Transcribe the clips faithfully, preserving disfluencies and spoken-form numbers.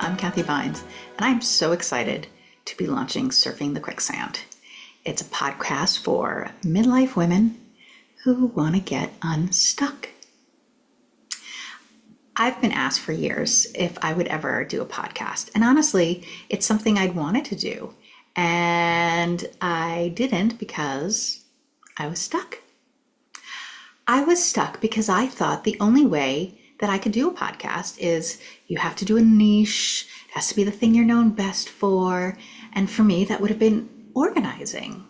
I'm Kathy Vines, and I'm so excited to be launching Surfing the Quicksand. It's a podcast for midlife women who want to get unstuck. I've been asked for years if I would ever do a podcast, and honestly, it's something I'd wanted to do, and I didn't because I was stuck. I was stuck because I thought the only way that I could do a podcast is you have to do a niche, it has to be the thing you're known best for. And for me, that would have been organizing.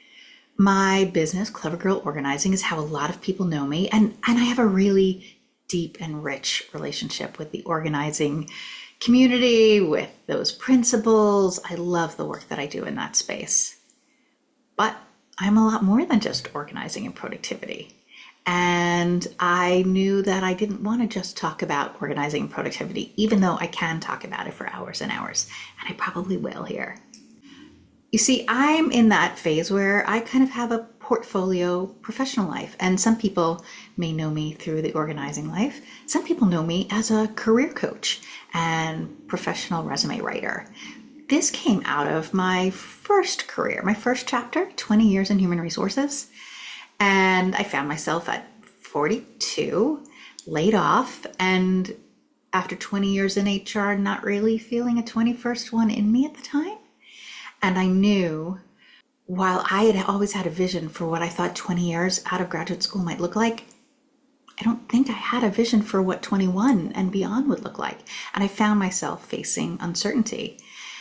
My business, Clever Girl Organizing, is how a lot of people know me. And, and I have a really deep and rich relationship with the organizing community, with those principles. I love the work that I do in that space. But I'm a lot more than just organizing and productivity. And I knew that I didn't want to just talk about organizing and productivity, even though I can talk about it for hours and hours, and I probably will here. You see, I'm in that phase where I kind of have a portfolio professional life, and some people may know me through the organizing life. Some people know me as a career coach and professional resume writer. This came out of my first career, my first chapter, twenty years in human resources. And I found myself at forty-two, laid off, and after twenty years in H R, not really feeling a twenty-first one in me at the time. And I knew, while I had always had a vision for what I thought twenty years out of graduate school might look like, I don't think I had a vision for what twenty-one and beyond would look like. And I found myself facing uncertainty.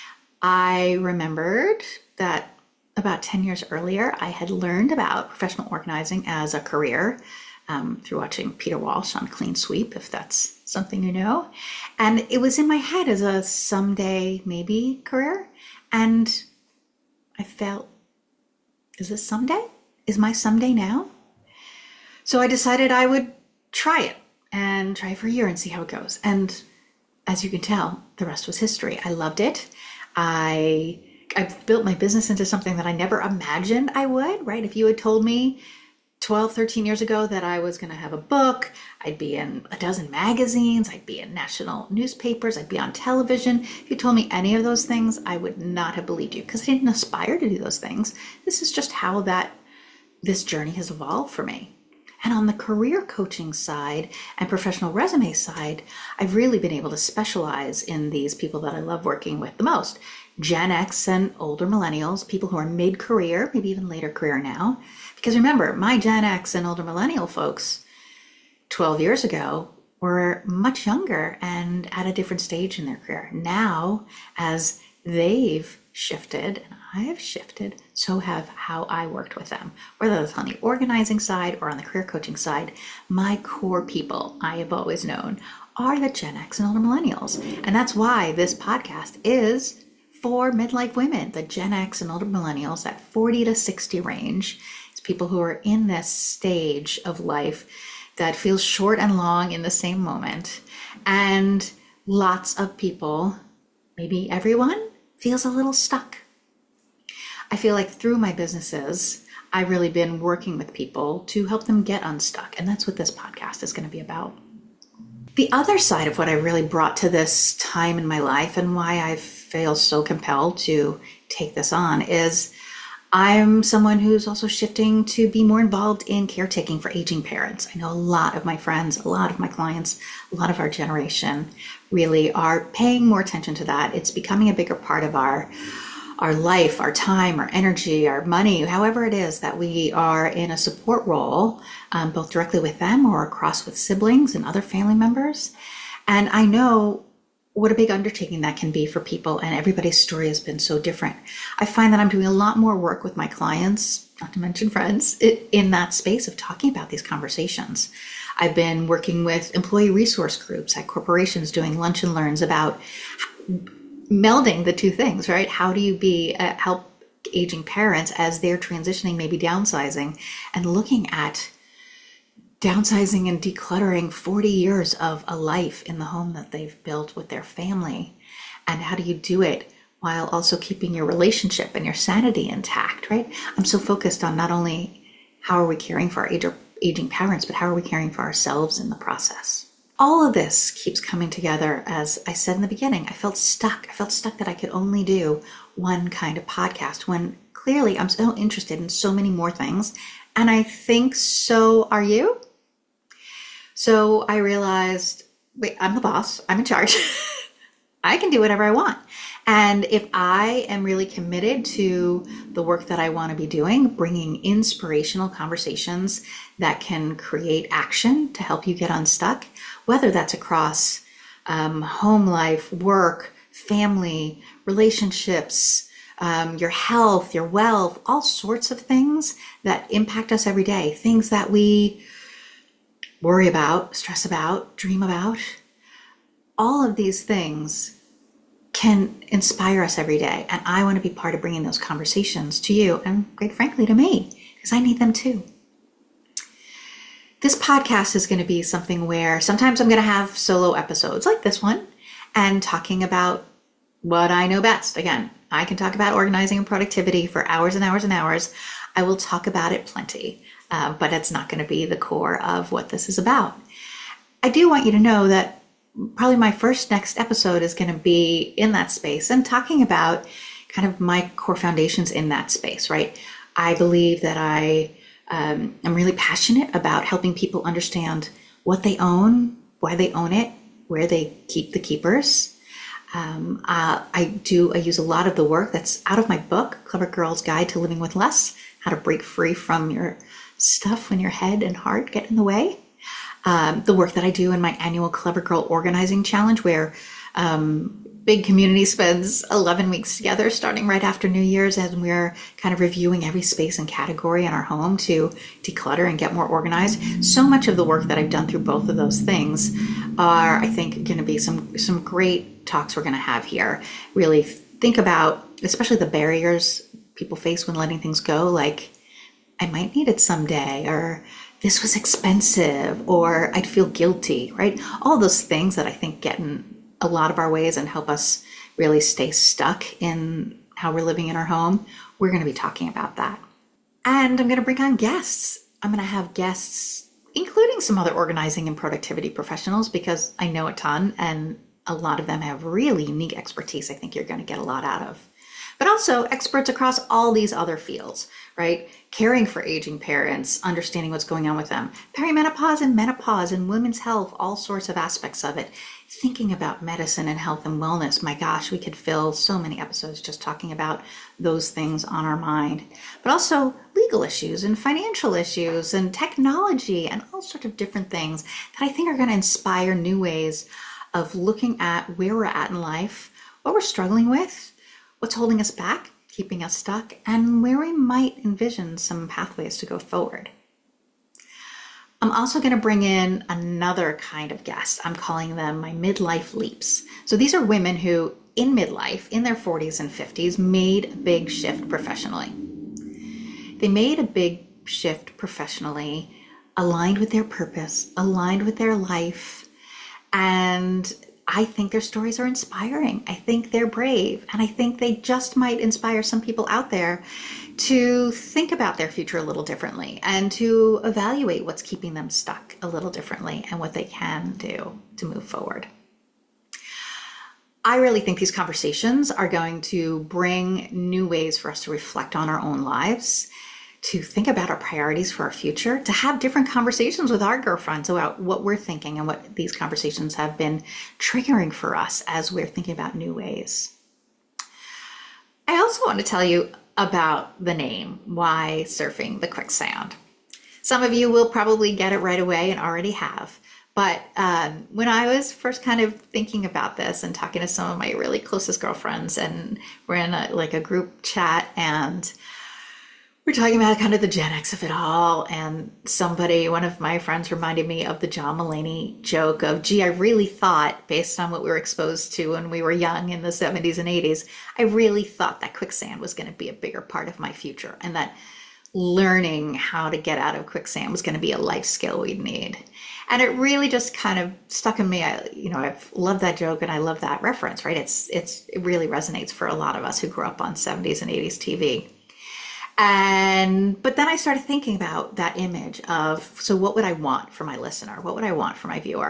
I remembered that about ten years earlier, I had learned about professional organizing as a career um, through watching Peter Walsh on Clean Sweep, if that's something you know. And it was in my head as a someday maybe career. And I felt, is this someday? Is my someday now? So I decided I would try it and try for a year and see how it goes. And as you can tell, the rest was history. I loved it. I I've built my business into something that I never imagined I would, right? If you had told me twelve, thirteen years ago that I was going to have a book, I'd be in a dozen magazines, I'd be in national newspapers, I'd be on television. If you told me any of those things, I would not have believed you because I didn't aspire to do those things. This is just how that this journey has evolved for me. And on the career coaching side and professional resume side, I've really been able to specialize in these people that I love working with the most. Gen X and older millennials, people who are mid-career, maybe even later career now. Because remember, my Gen X and older millennial folks twelve years ago were much younger and at a different stage in their career. Now, as they've shifted, and I've shifted, so have how I worked with them. Whether it's on the organizing side or on the career coaching side, my core people I have always known are the Gen X and older millennials. And that's why this podcast is for midlife women, the Gen X and older millennials, that forty to sixty range. It's people who are in this stage of life that feels short and long in the same moment. And lots of people, maybe everyone, feels a little stuck. I feel like through my businesses, I've really been working with people to help them get unstuck. And that's what this podcast is going to be about. The other side of what I really brought to this time in my life and why I feel so compelled to take this on is I'm someone who's also shifting to be more involved in caretaking for aging parents. I know a lot of my friends, a lot of my clients, a lot of our generation really are paying more attention to that. It's becoming a bigger part of our our life, our time, our energy, our money, however it is that we are in a support role, um, both directly with them or across with siblings and other family members. And I know what a big undertaking that can be for people, and everybody's story has been so different. I find that I'm doing a lot more work with my clients, not to mention friends, in that space of talking about these conversations. I've been working with employee resource groups at corporations doing lunch and learns about melding the two things, right? How do you be uh, help aging parents as they're transitioning, maybe downsizing, and looking at downsizing and decluttering forty years of a life in the home that they've built with their family. And how do you do it while also keeping your relationship and your sanity intact, right? I'm so focused on not only how are we caring for our age- aging parents, but how are we caring for ourselves in the process? All of this keeps coming together. As I said in the beginning, I felt stuck. I felt stuck that I could only do one kind of podcast when clearly I'm so interested in so many more things. And I think so are you. So I realized, wait, I'm the boss. I'm in charge. I can do whatever I want. And if I am really committed to the work that I want to be doing, bringing inspirational conversations that can create action to help you get unstuck, whether that's across um, home life, work, family, relationships, um, your health, your wealth, all sorts of things that impact us every day, things that we worry about, stress about, dream about, all of these things can inspire us every day. And I want to be part of bringing those conversations to you and, quite frankly, to me, because I need them too. This podcast is going to be something where sometimes I'm going to have solo episodes like this one and talking about what I know best. Again, I can talk about organizing and productivity for hours and hours and hours. I will talk about it plenty, uh, but it's not going to be the core of what this is about. I do want you to know that probably my first next episode is going to be in that space and talking about kind of my core foundations in that space, right? I believe that I um, am really passionate about helping people understand what they own, why they own it, where they keep the keepers. Um, uh, I do, I use a lot of the work that's out of my book, Clever Girl's Guide to Living with Less, how to break free from your stuff when your head and heart get in the way. Um, the work that I do in my annual Clever Girl Organizing Challenge, where um, big community spends eleven weeks together, starting right after New Year's, and we're kind of reviewing every space and category in our home to declutter and get more organized. So much of the work that I've done through both of those things are, I think, going to be some, some great talks we're going to have here. Really think about, especially the barriers people face when letting things go, like, I might need it someday, or this was expensive, or I'd feel guilty, right? All those things that I think get in a lot of our ways and help us really stay stuck in how we're living in our home. We're going to be talking about that. And I'm going to bring on guests. I'm going to have guests, including some other organizing and productivity professionals, because I know a ton and a lot of them have really unique expertise I think you're going to get a lot out of. But also experts across all these other fields, right? Caring for aging parents, understanding what's going on with them, perimenopause and menopause and women's health, all sorts of aspects of it. Thinking about medicine and health and wellness. My gosh, we could fill so many episodes just talking about those things on our mind. But also legal issues and financial issues and technology and all sorts of different things that I think are going to inspire new ways of looking at where we're at in life, what we're struggling with, what's holding us back, keeping us stuck, and where we might envision some pathways to go forward. I'm also going to bring in another kind of guest. I'm calling them my midlife leaps. So these are women who, in midlife, in their forties and fifties, made a big shift professionally. They made a big shift professionally, aligned with their purpose, aligned with their life, and I think their stories are inspiring. I think they're brave. And I think they just might inspire some people out there to think about their future a little differently and to evaluate what's keeping them stuck a little differently and what they can do to move forward. I really think these conversations are going to bring new ways for us to reflect on our own lives, to think about our priorities for our future, to have different conversations with our girlfriends about what we're thinking and what these conversations have been triggering for us as we're thinking about new ways. I also want to tell you about the name, Why Surfing the Quicksand. Some of you will probably get it right away and already have. But um, when I was first kind of thinking about this and talking to some of my really closest girlfriends, and we're in a, like a group chat, and we're talking about kind of the Gen X of it all, and somebody, one of my friends, reminded me of the John Mulaney joke of, gee, I really thought, based on what we were exposed to when we were young in the seventies and eighties, I really thought that quicksand was going to be a bigger part of my future, and that learning how to get out of quicksand was going to be a life skill we'd need. And it really just kind of stuck in me. I, you know, I've loved that joke and I love that reference, right? It's, it's, it really resonates for a lot of us who grew up on seventies and eighties T V. And, but then I started thinking about that image of, so what would I want for my listener? What would I want for my viewer? I'd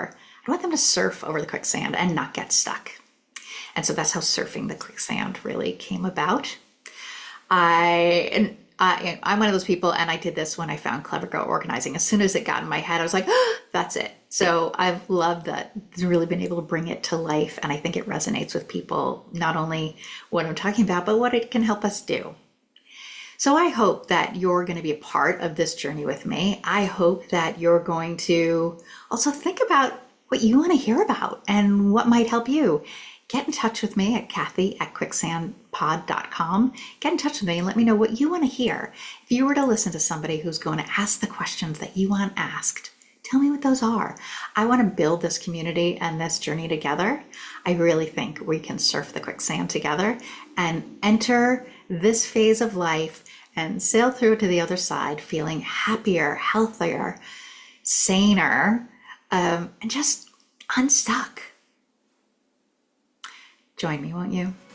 I want them to surf over the quicksand and not get stuck. And so that's how Surfing the Quicksand really came about. I, and I, I'm one of those people, and I did this when I found Clever Girl Organizing. As soon as it got in my head, I was like, oh, that's it. So I've loved that, really been able to bring it to life. And I think it resonates with people, not only what I'm talking about, but what it can help us do. So I hope that you're going to be a part of this journey with me. I hope that you're going to also think about what you want to hear about and what might help you. Get in touch with me at Kathy at quicksand pod dot com. Get in touch with me and let me know what you want to hear. If you were to listen to somebody who's going to ask the questions that you want asked, tell me what those are. I want to build this community and this journey together. I really think we can surf the quicksand together and enter this phase of life and sail through to the other side feeling happier, healthier, saner, um, and just unstuck. Join me, won't you?